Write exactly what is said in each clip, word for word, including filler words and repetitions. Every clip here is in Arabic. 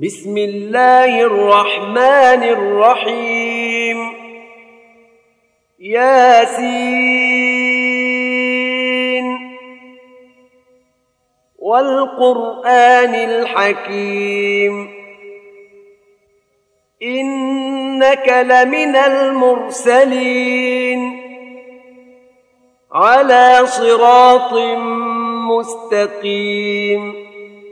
بسم الله الرحمن الرحيم ياسين والقرآن الحكيم إنك لمن المرسلين على صراط مستقيم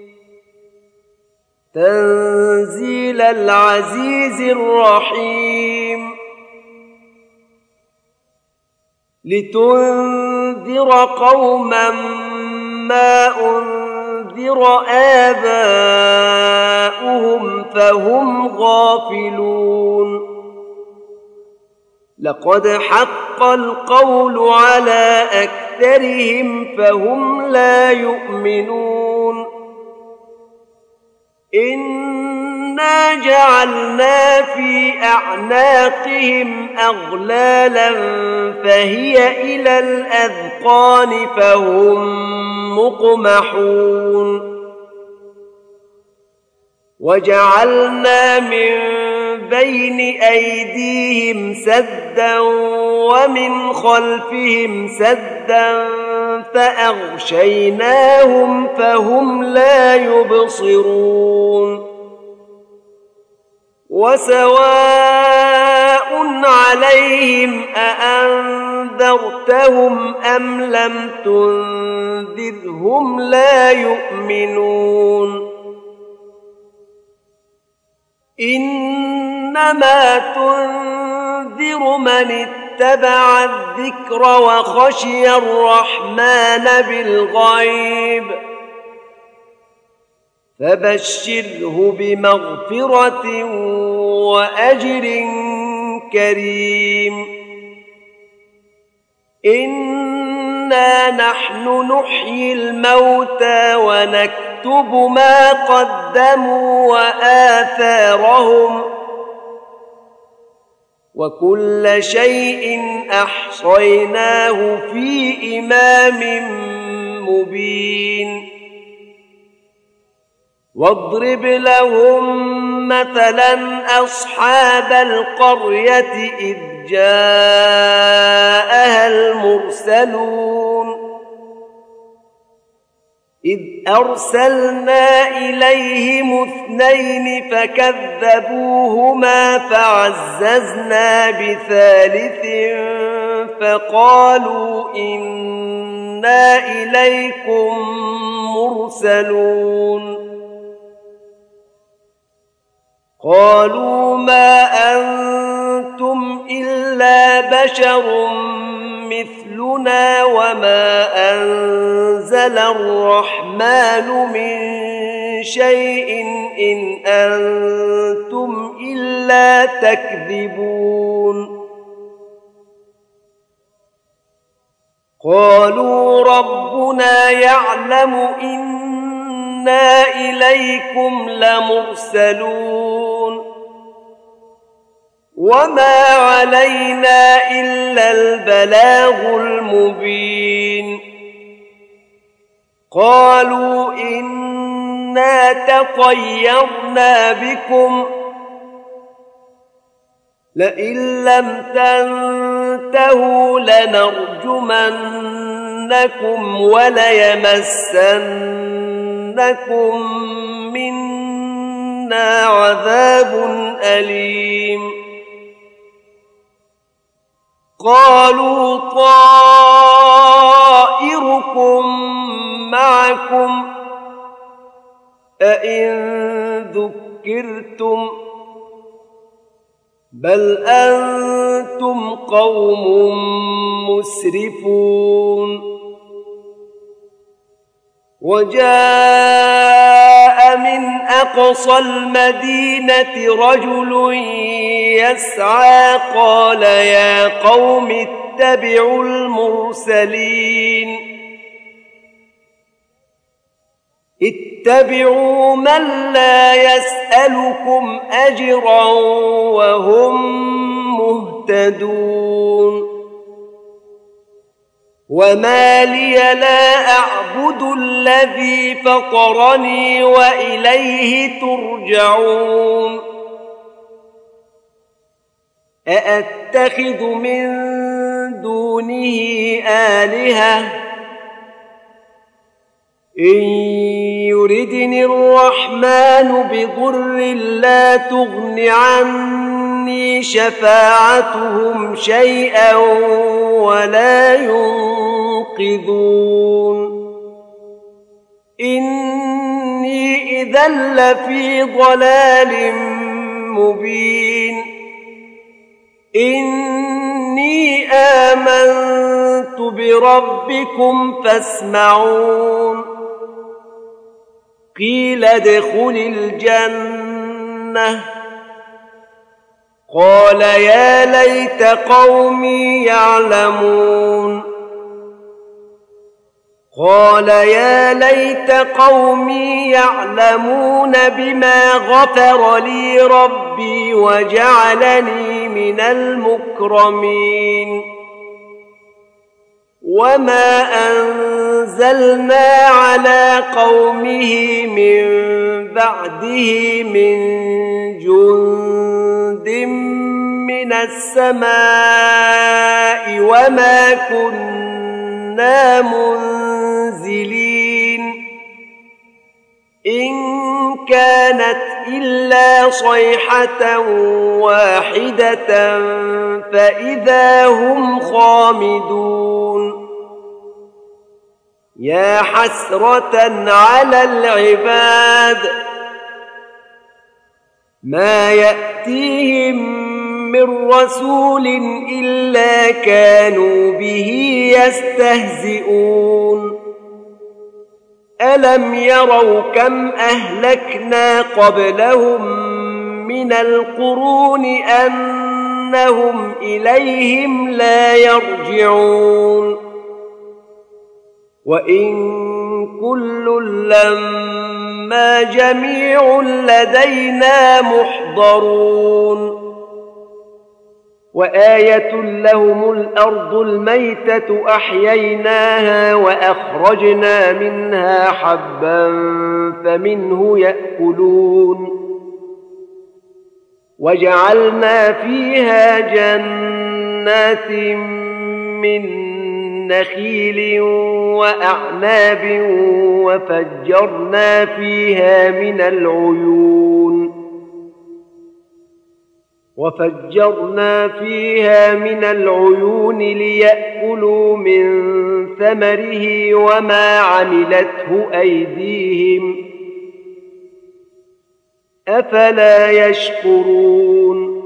تنزيل العزيز الرحيم لتنذر قوما ما أنذر آباؤهم فهم غافلون لقد حق القول على أكثرهم فهم لا يؤمنون إنا جعلنا في أعناقهم أغلالا فهي إلى الأذقان فهم مقمحون وجعلنا من بين أيديهم سدا ومن خلفهم سدا فأغشيناهم فهم لا يبصرون وسواء عليهم أأنذرتهم أم لم تنذرهم لا يؤمنون إنما تنذر من اتبع الذكر وخشي الرحمن بالغيب فبشره بمغفرة وأجر كريم إنا نحن نحيي الموتى ونكتب ما قدموا وآثارهم وكل شيء أحصيناه في إمام مبين واضرب لهم مثلا أصحاب القرية إذ جاءها المرسلون إذ أرسلنا إليهم اثنين فكذبوهما فعززنا بثالث فقالوا إنا إليكم مرسلون قالوا ما أنتم إلا بشر مثلنا وما أنزل الرحمن من شيء إن أنتم إلا تكذبون قالوا ربنا يعلم إنا إليكم لمرسلون وما علينا إلا البلاغ المبين قالوا إنا تطيرنا بكم لئن لم تنتهوا لنرجمنكم وليمسنكم منا عذاب أليم قالوا طائركم معكم أئن ذكرتم بل أنتم قوم مسرفون وجاء من أقصى المدينة رجل يسعى قال يا قوم اتبعوا المرسلين اتبعوا من لا يسألكم أجرا وهم مهتدون وما لي لا أعبد أعبد الذي فطرني وإليه ترجعون أأتخذ من دونه آلهة إن يردني الرحمن بضر لا تغن عني شفاعتهم شيئا ولا ينقذون إني إذا لفي ضلال مبين إني آمنت بربكم فاسمعون قيل ادخل الجنة قال يا ليت قومي يعلمون قال يا ليت قومي يعلمون بما غفر لي ربي وجعلني من المكرمين وما أنزلنا على قومه من بعده من جند من السماء وما كنا منزلين إن كانت إلا صيحة واحدة فإذا هم خامدون يا حسرة على العباد ما يأتيهم من رسول إلا كانوا به يستهزئون ألم يروا كم أهلكنا قبلهم من القرون أنهم إليهم لا يرجعون وإن كل لما جميع لدينا محضرون وآية لهم الأرض الميتة أحييناها وأخرجنا منها حبا فمنه يأكلون وجعلنا فيها جنات من نخيل وأعناب وفجرنا فيها من العيون وفجرنا فيها من العيون ليأكلوا من ثمره وما عملته أيديهم أفلا يشكرون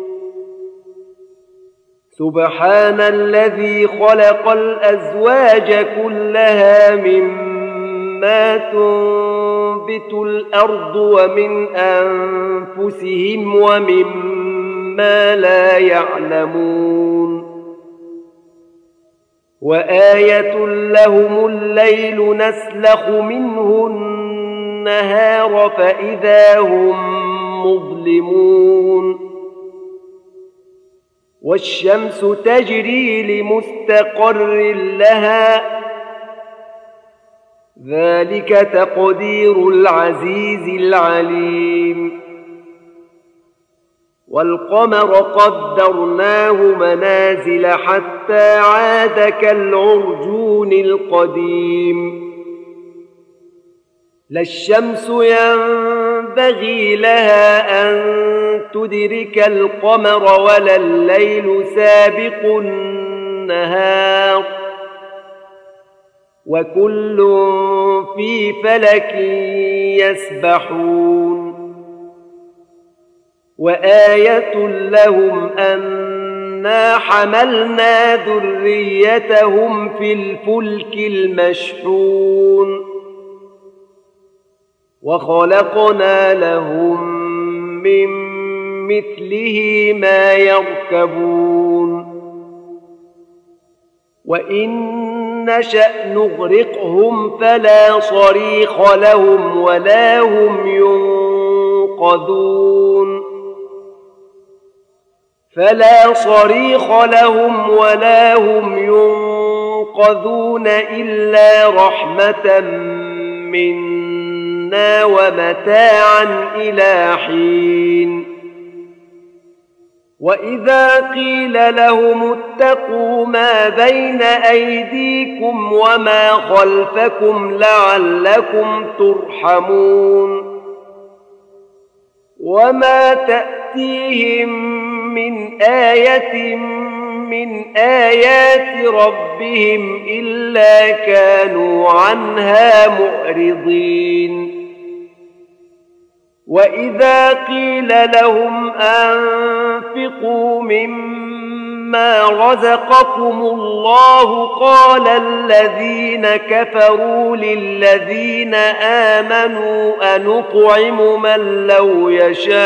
سبحان الذي خلق الأزواج كلها مما تنبت الأرض ومن أنفسهم ومما لا يعلمون وآية لهم الليل نسلخ منه النهار فإذا هم مظلمون والشمس تجري لمستقر لها ذلك تقدير العزيز العليم والقمر قدرناه منازل حتى عاد كالعرجون القديم لا الشمس ينبغي لها أن تدرك القمر ولا الليل سابق النهار وكل في فلك يسبحون وآية لهم أنا حملنا ذريتهم في الفلك المشحون وخلقنا لهم من مثله ما يركبون وإن نشأ نغرقهم فلا صريخ لهم ولا هم ينقذون فلا صريخ لهم ولا هم يؤخذون إلا رحمة منا ومتاعا إلى حين وإذا قيل لهم اتقوا ما بين أيديكم وما خلفكم لعلكم ترحمون وما تأتيهم من آية من آيات ربهم إلا كانوا عنها معرضين وإذا قيل لهم أنفقوا مما رزقكم الله قال الذين كفروا للذين آمنوا أنطعم من لو يشاء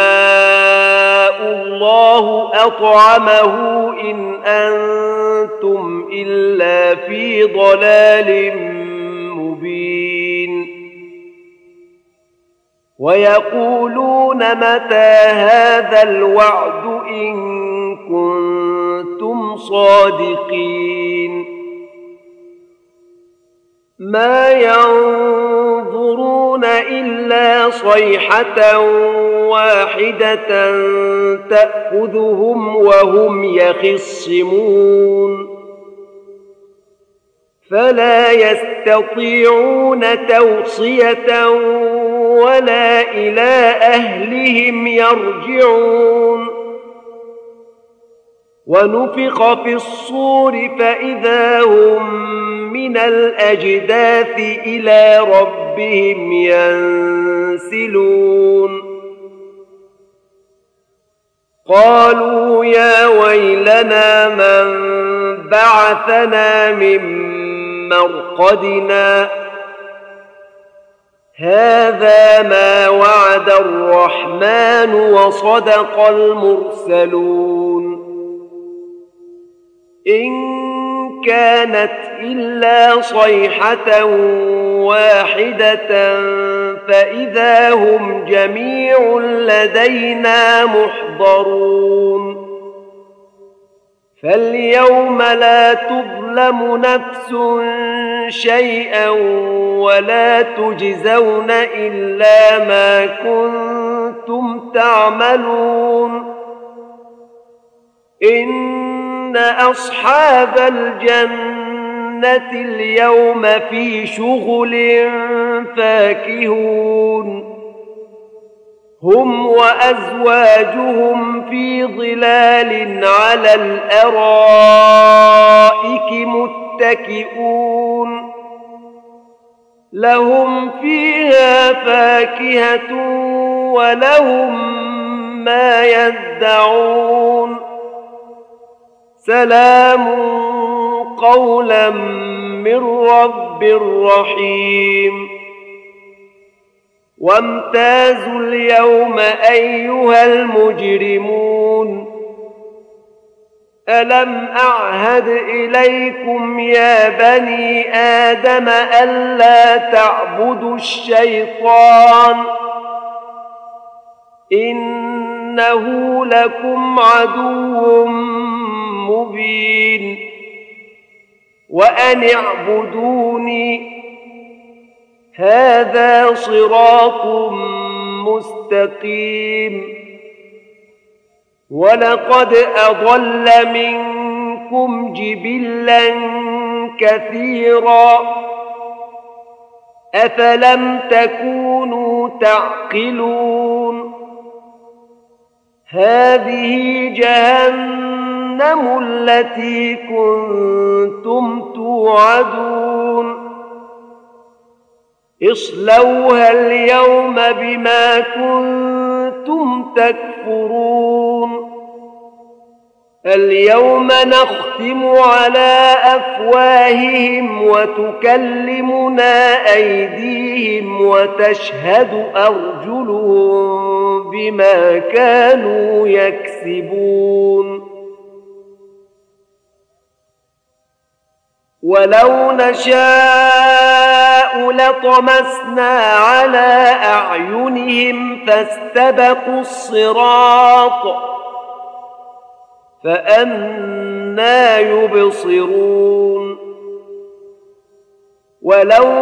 الله أطعمه إن أنتم إلا في ضلال مبين ويقولون متى هذا الوعد إن كنتم صادقين ما ينظرون إلا صيحة واحدة تأخذهم وهم يخصمون فلا يستطيعون توصية ولا إلى أهلهم يرجعون ونفخ في الصور فإذا هم من الأجداث إلى ربهم ينسلون قالوا يا ويلنا من بعثنا من مرقدنا هذا ما وعد الرحمن وصدق المرسلون إن كانت إلا صيحة واحدة فإذا هم جميع لدينا محضرون فاليوم لا تظلم نفس شيئا ولا تجزون إلا ما كنتم تعملون إن أصحاب الجنة اليوم في شغل فاكهون هم وأزواجهم في ظلال على الأرائك متكئون لهم فيها فاكهة ولهم ما يدعون سلام قولا من رب رحيم وامتازوا اليوم أيها المجرمون ألم أعهد إليكم يا بني آدم ألا تعبدوا الشيطان إنه لكم عدو مبين وأن اعبدوني هذا صراط مستقيم ولقد أضل منكم جبلا كثيرا أفلم تكونوا تعقلون هذه جهنم التي كنتم توعدون اصلوها اليوم بما كنتم تكفرون اليوم نختم على أفواههم وتكلمنا أيديهم وتشهد أرجلهم بما كانوا يكسبون ولو نشاء لطمسنا على أعينهم فاستبقوا الصراط فأنى يبصرون ولو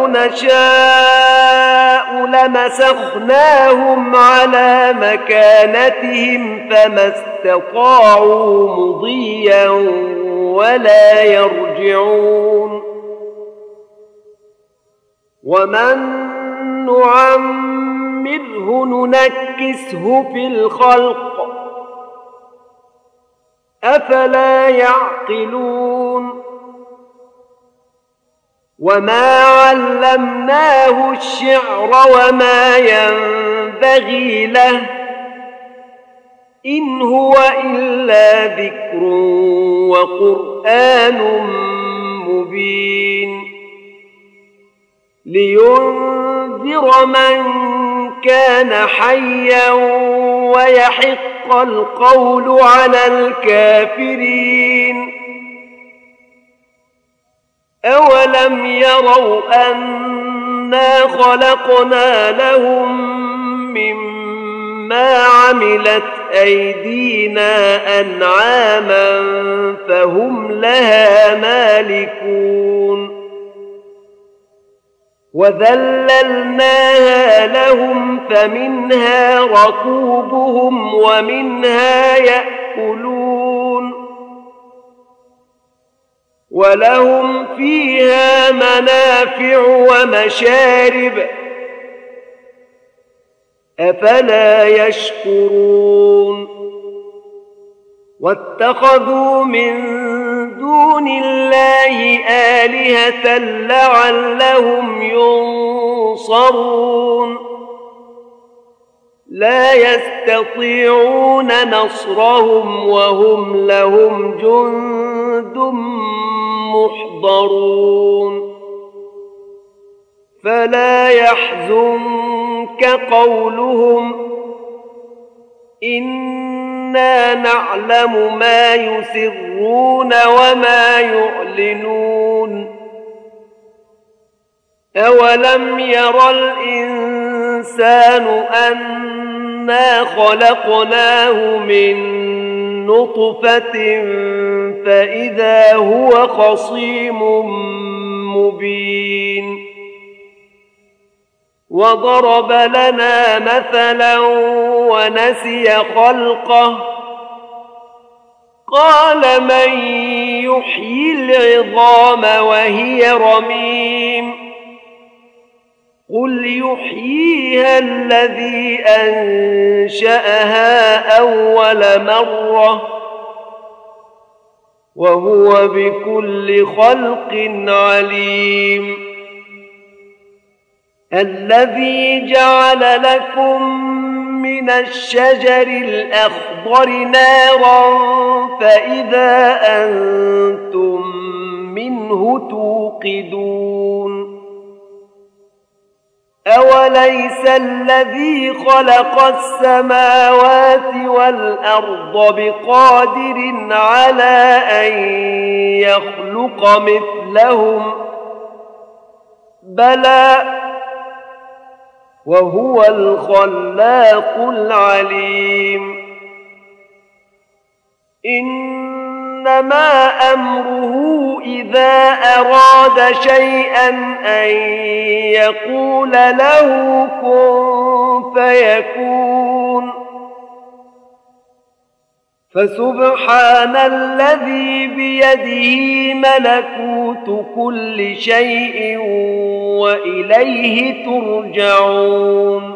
نشاء لمسخناهم على مكانتهم فما استطاعوا مضيا ولا يرجعون ومن نعمره ننكسه في الخلق أفلا يعقلون وما علمناه الشعر وما ينبغي له إن هو إلا ذكر وقرآن مبين لينذر من كان حيا ويحق القول على الكافرين أولم يروا أنا خلقنا لهم مما عملت أيدينا أنعاما فهم لها مالكون وذللناها لهم فمنها ركوبهم ومنها يأكلون ولهم فيها منافع ومشارب أفلا يشكرون واتخذوا من دون الله آلهة لعلهم ينصرون لا يستطيعون نصرهم وهم لهم جند محضرون فلا يحزنك قولهم إنا نعلم ما يسرون وما يعلنون أولم ير الإنسان أنا خلقناه من نطفة فإذا هو خصيم مبين وضرب لنا مثلا ونسي خلقه قال من يحيي العظام وهي رميم قل يحييها الذي أنشأها أول مرة وهو بكل خلق عليم الذي جعل لكم من الشجر الأخضر نارا فإذا أنتم منه توقدون أوليس الذي خلق السماوات والأرض بقادر على أن يخلق مثلهم بلى وهو الخلاق العليم إنما أمره إذا أراد شيئا أن يقول له كن فيكون فسبحان الذي بيده ملكوت كل شيء وإليه ترجعون